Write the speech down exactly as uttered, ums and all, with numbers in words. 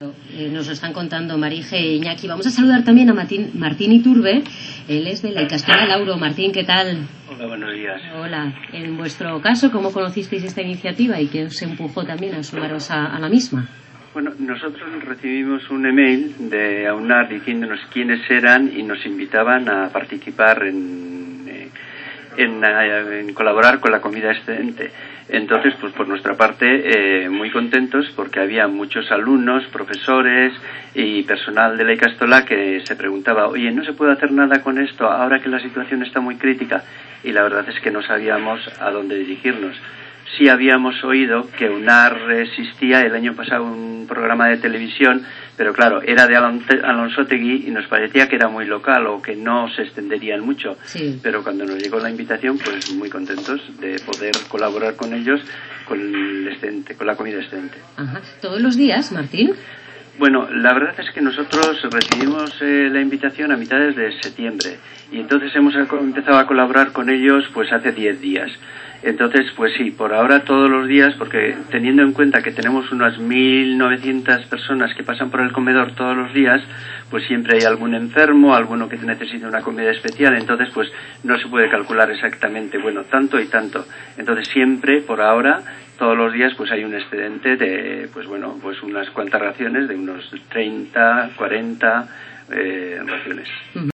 Eh, nos lo están contando Marije e Iñaki. Vamos a saludar también a Martín, Martín Iturbe. Él es de la Ikastola Lauro. Martín, ¿qué tal? Hola, buenos días. Hola. En vuestro caso, ¿cómo conocisteis esta iniciativa y qué os empujó también a sumaros a, a la misma? Bueno, nosotros recibimos un email de AUNAR diciéndonos quiénes eran y nos invitaban a participar en, eh, en, en colaborar con la comida excedente. Entonces, pues por nuestra parte, eh, muy contentos porque había muchos alumnos, profesores y personal de la Ikastola que se preguntaba, oye, ¿no se puede hacer nada con esto ahora que la situación está muy crítica? Y la verdad es que no sabíamos a dónde dirigirnos. Sí habíamos oído que UNAR existía el año pasado un programa de televisión, pero claro, era de Alonsotegui y nos parecía que era muy local o que no se extenderían mucho. Sí. Pero cuando nos llegó la invitación, pues muy contentos de poder colaborar con ellos con el excedente, con la comida excedente. Ajá. ¿Todos los días, Martín? Bueno, la verdad es que nosotros recibimos eh, la invitación a mitades de septiembre y entonces hemos empezado a colaborar con ellos pues hace diez días. Entonces, pues sí, por ahora todos los días, porque teniendo en cuenta que tenemos unas mil novecientas personas que pasan por el comedor todos los días, pues siempre hay algún enfermo, alguno que necesita una comida especial, entonces pues no se puede calcular exactamente, bueno, tanto y tanto. Entonces siempre, por ahora, todos los días pues hay un excedente de, pues bueno, pues unas cuantas raciones, de unos treinta, cuarenta eh, raciones.